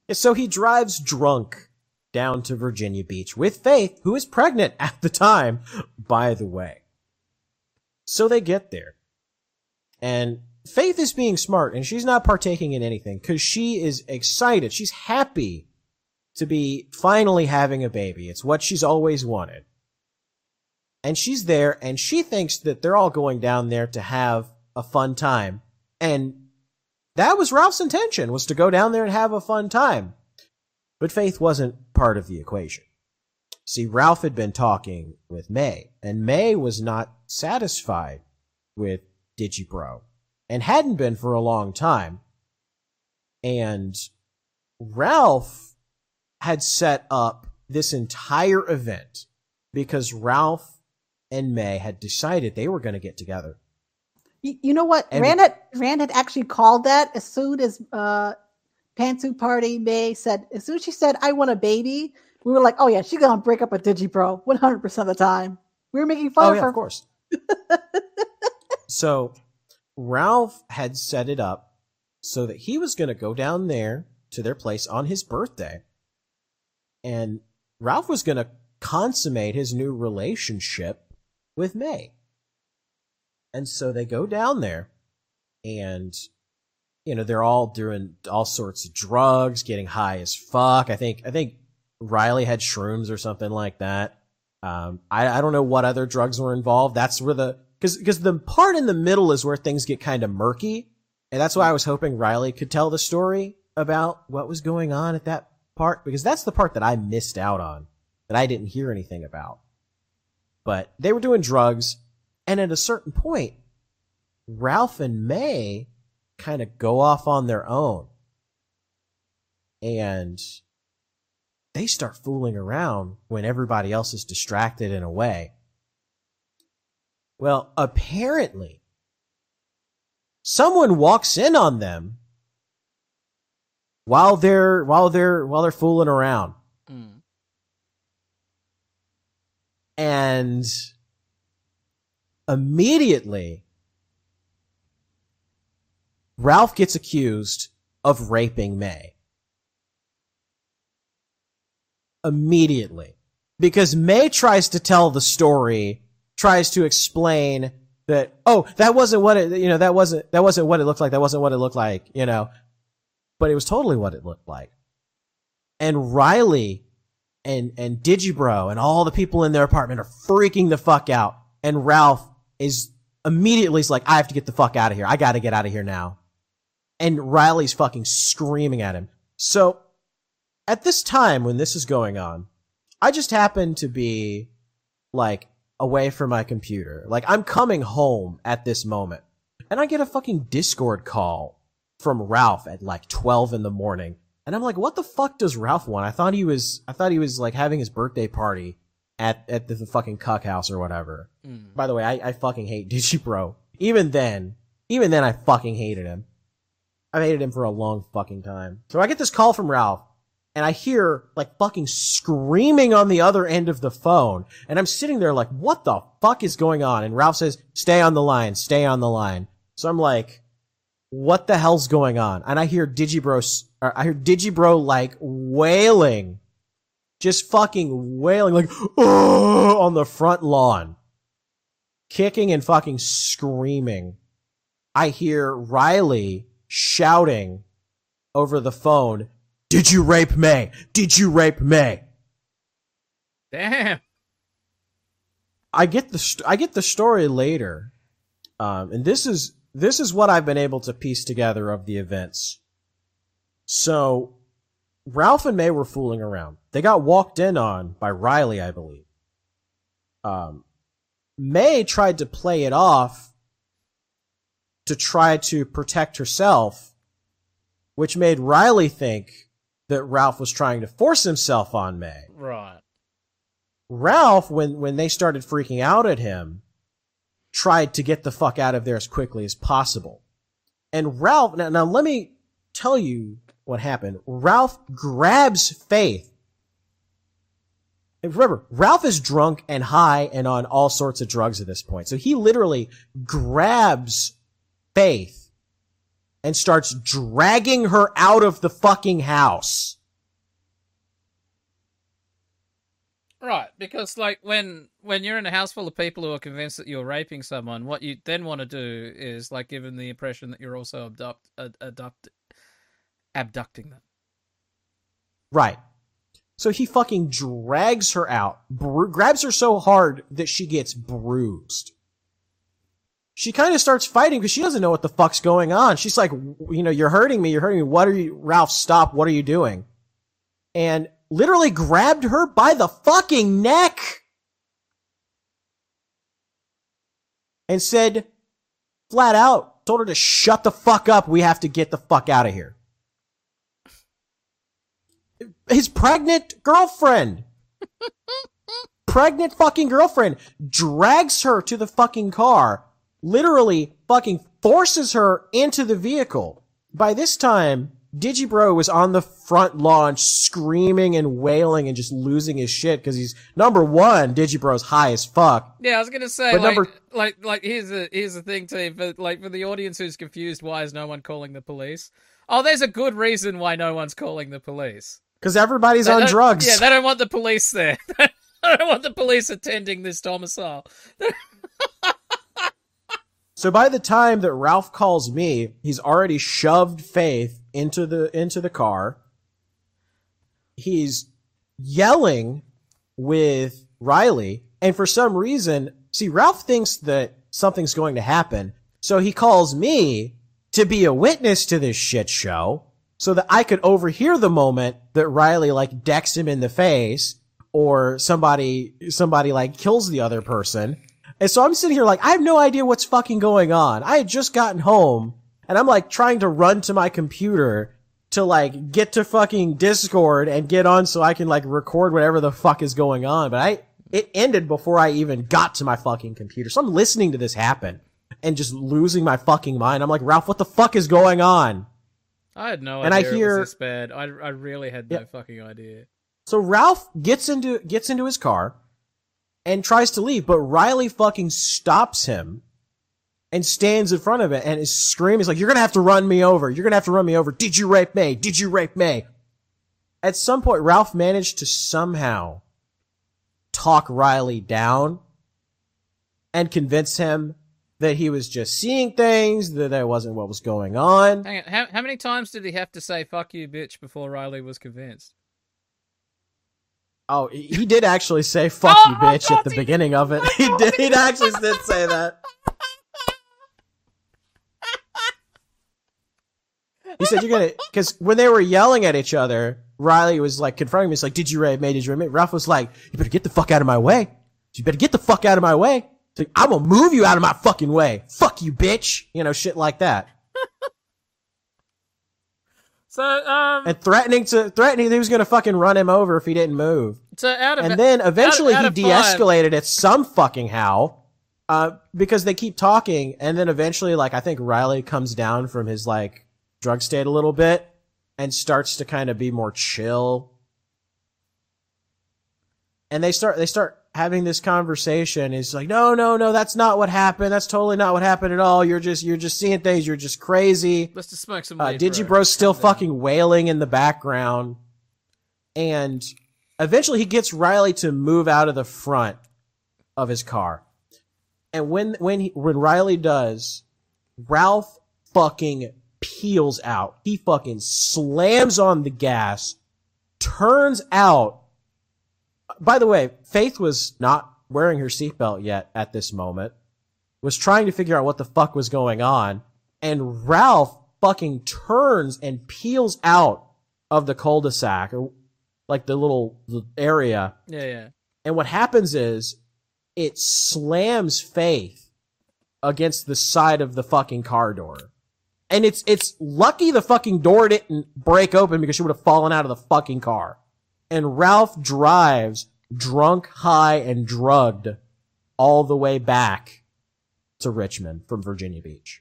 So he drives drunk down to Virginia Beach with Faith, who is pregnant at the time, by the way. So they get there. And Faith is being smart, and she's not partaking in anything, because she is excited. She's happy to be finally having a baby. It's what she's always wanted. And she's there, and she thinks that they're all going down there to have a fun time. And that was Ralph's intention, was to go down there and have a fun time. But Faith wasn't part of the equation. See, Ralph had been talking with May, and May was not satisfied with Digibro, and hadn't been for a long time. And Ralph had set up this entire event because Ralph and May had decided they were going to get together. You know what? Rand had actually called that as soon as Pantsuit Party May said, as soon as she said, "I want a baby," we were like, oh yeah, she's going to break up with Digibro 100% of the time. We were making fun of her. Of course. So Ralph had set it up so that he was going to go down there to their place on his birthday. And Ralph was going to consummate his new relationship with May. And so they go down there, and, you know, they're all doing all sorts of drugs, getting high as fuck. I think Riley had shrooms or something like that. I don't know what other drugs were involved. That's where because the part in the middle is where things get kind of murky. And that's why I was hoping Riley could tell the story about what was going on at that part, because that's the part that I missed out on, that I didn't hear anything about. But they were doing drugs, and at a certain point, Ralph and May kind of go off on their own. And they start fooling around when everybody else is distracted and away. Well, apparently, someone walks in on them while they're fooling around. Mm. And immediately, Ralph gets accused of raping May. Immediately. Because May tries to tell the story, tries to explain that, oh, that wasn't what it, you know, that wasn't what it looked like, that wasn't what it looked like, you know. But it was totally what it looked like. And Riley and Digibro and all the people in their apartment are freaking the fuck out. And Ralph is immediately like, I have to get the fuck out of here. I gotta get out of here now. And Riley's fucking screaming at him. So, at this time when this is going on, I just happen to be, like, away from my computer. Like, I'm coming home at this moment. And I get a fucking Discord call from Ralph at like 12 in the morning. And I'm like, what the fuck does Ralph want? I thought he was like having his birthday party at the fucking cuck house or whatever. Mm. By the way, I fucking hate Digibro. Even then I fucking hated him. I've hated him for a long fucking time. So I get this call from Ralph, and I hear, like, fucking screaming on the other end of the phone. And I'm sitting there like, what the fuck is going on? And Ralph says, stay on the line, stay on the line. So I'm like, what the hell's going on? And I hear Digibro, like, wailing. Just fucking wailing, like, oh, on the front lawn. Kicking and fucking screaming. I hear Riley shouting over the phone, did you rape May? Did you rape May? Damn. I get the story later. And this is what I've been able to piece together of the events. So, Ralph and May were fooling around. They got walked in on by Riley, I believe. May tried to play it off to try to protect herself, which made Riley think that Ralph was trying to force himself on May. Right. Ralph, when they started freaking out at him, tried to get the fuck out of there as quickly as possible. And Ralph, now let me tell you what happened. Ralph grabs Faith. And remember, Ralph is drunk and high and on all sorts of drugs at this point. So he literally grabs Faith and starts dragging her out of the fucking house. Right, because like when you're in a house full of people who are convinced that you're raping someone, what you then want to do is like give them the impression that you're also abducting them. Right. So he fucking drags her out, grabs her so hard that she gets bruised. She kind of starts fighting because she doesn't know what the fuck's going on. She's like, you know, you're hurting me. What are you, Ralph, stop. What are you doing? And literally grabbed her by the fucking neck and said flat out, told her to shut the fuck up. We have to get the fuck out of here. His pregnant girlfriend, pregnant fucking girlfriend, drags her to the fucking car, literally fucking forces her into the vehicle. By this time, Digibro was on the front lawn screaming and wailing and just losing his shit because he's, number one, Digibro's high as fuck. Yeah, I was gonna say, like here's the thing, T, for the audience who's confused, why is no one calling the police? Oh, there's a good reason why no one's calling the police. Because everybody's on drugs. Yeah, they don't want the police there. They don't want the police attending this domicile. So by the time that Ralph calls me, he's already shoved Faith into the car. He's yelling with Riley, and for some reason, see, Ralph thinks that something's going to happen, so he calls me to be a witness to this shit show, so that I could overhear the moment that Riley, like, decks him in the face, or somebody, like, kills the other person. And so I'm sitting here like, I have no idea what's fucking going on. I had just gotten home, and I'm like trying to run to my computer to like get to fucking Discord and get on so I can like record whatever the fuck is going on. But it ended before I even got to my fucking computer. So I'm listening to this happen and just losing my fucking mind. I'm like, Ralph, what the fuck is going on? I had no idea it was this bad. I really had no fucking idea. So Ralph gets into his car and tries to leave, but Riley fucking stops him and stands in front of it and is screaming. He's like, you're gonna have to run me over. You're gonna have to run me over. Did you rape me? Did you rape me? At some point, Ralph managed to somehow talk Riley down and convince him that he was just seeing things, that that wasn't what was going on. Hang on, how many times did he have to say, fuck you, bitch, before Riley was convinced? Oh, he did actually say "fuck you, bitch" at the beginning of it. He did. He actually did say that. He said, "You're gonna," because when they were yelling at each other, Riley was like confronting me. He's like, "Did you rape me? Did you rape me?" Ralph was like, "You better get the fuck out of my way. You better get the fuck out of my way. He's like, I'm gonna move you out of my fucking way. Fuck you, bitch." You know, shit like that. So, and threatening he was gonna fucking run him over if he didn't move. So and then eventually he de-escalated it some fucking how, because they keep talking, and then eventually, like, I think Riley comes down from his, like, drug state a little bit and starts to kind of be more chill. And they start having this conversation. He's like, no, that's not what happened. That's totally not what happened at all. You're just seeing things. You're just crazy. Let's just smoke some Digibro's still fucking wailing in the background. And eventually he gets Riley to move out of the front of his car. And when Riley does, Ralph fucking peels out. He fucking slams on the gas. Turns out, by the way, Faith was not wearing her seatbelt yet at this moment. Was trying to figure out what the fuck was going on. And Ralph fucking turns and peels out of the cul-de-sac, or like the little area. Yeah. And what happens is it slams Faith against the side of the fucking car door. And it's lucky the fucking door didn't break open because she would have fallen out of the fucking car. And Ralph drives drunk, high, and drugged all the way back to Richmond from Virginia Beach.